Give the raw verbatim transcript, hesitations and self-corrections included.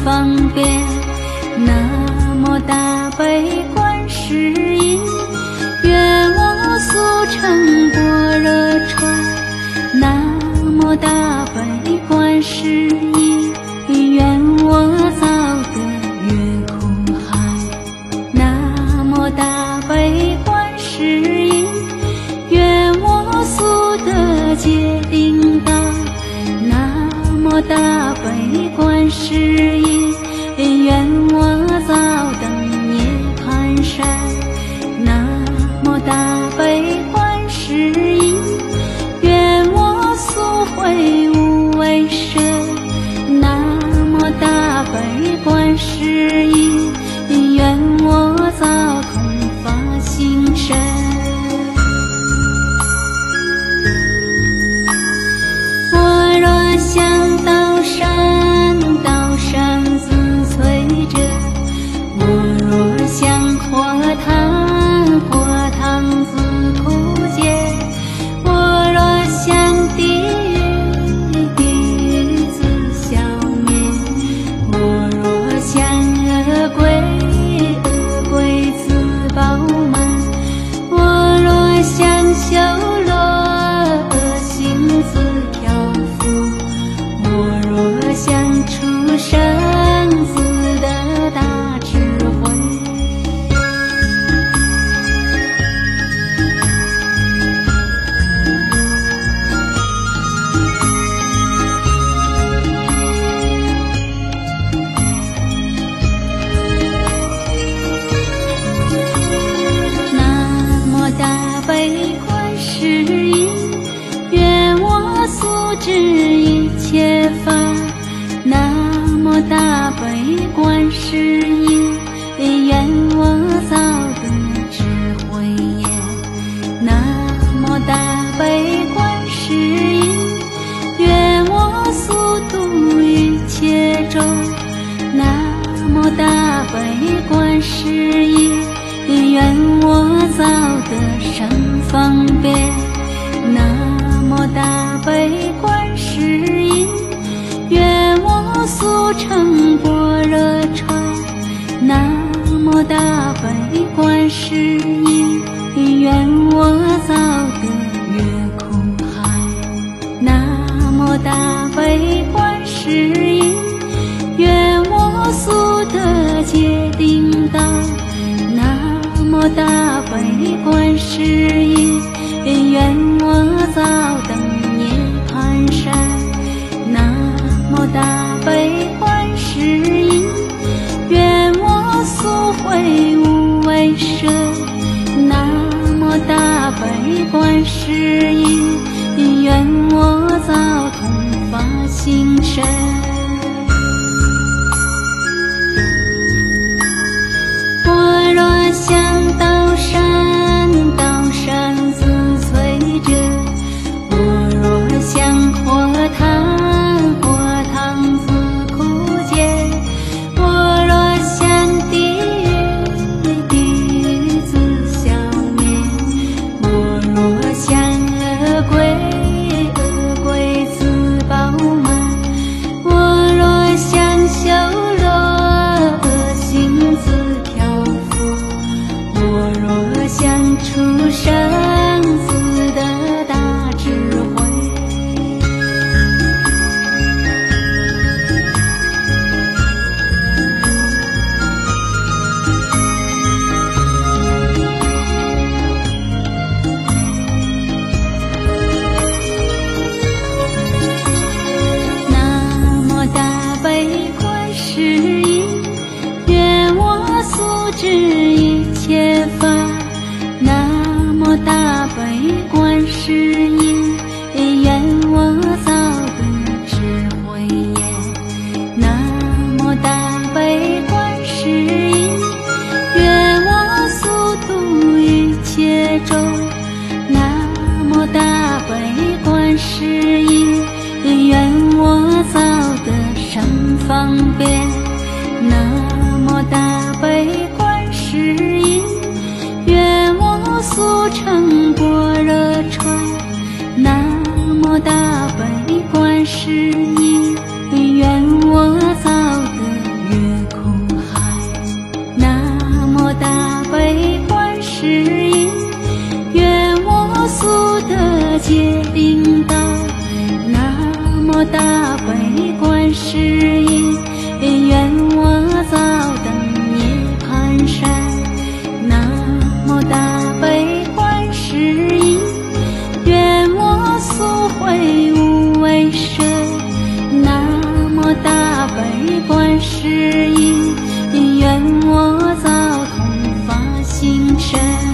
方便。南无大悲观世音，愿我速成般若船。南无大悲观世音，愿我早得越苦海。南无大悲观世音，愿我速得界定道。南无大悲观世音，愿我早登涅槃山。南无大悲观世音，愿我速会无为舍。南无大悲观世音，愿我早空发心身。我若向道山，道山自摧折；我若向火塘，火塘自枯竭；我若向地狱，地狱自消灭；我若向恶鬼，恶鬼自饱满；我若向修罗，恶行自漂浮；我若向畜生，自得大智慧。南无大悲观世音，愿我速知一切法。南无大悲观世音，愿我早得智慧眼。南无大悲观世音，愿我速度一切众。南无大悲观世音，愿我早得生方便。南无大悲观世音，愿我速成般若船。南无大悲观世音，愿我早得越苦海。南无大悲观世音，愿我速得界定道。南无大悲观世音，愿我早登涅槃山。南无大悲观世音，愿我速会无为舍。南无大悲观世音，愿我早空发心身。我若向道山，道山自摧折；我若向火塘，火塘自枯竭；我若向地狱，地狱自消灭；我若向恶鬼，恶鬼自饱满；我若向修罗，恶行自漂浮；我若向畜生，自得大智慧。南无大悲观世音，愿我速知一切法。南无大悲观世音，愿我早得智慧眼。南无大悲观世音，愿我速度一切众。南无大悲观世音，愿我早得生方便。南无大悲观世音，愿我速成般若船。 悲观世音，愿我早登涅槃山。南无大悲观世音，愿我速会无畏舍。南无大悲观世音，愿我早同发心身。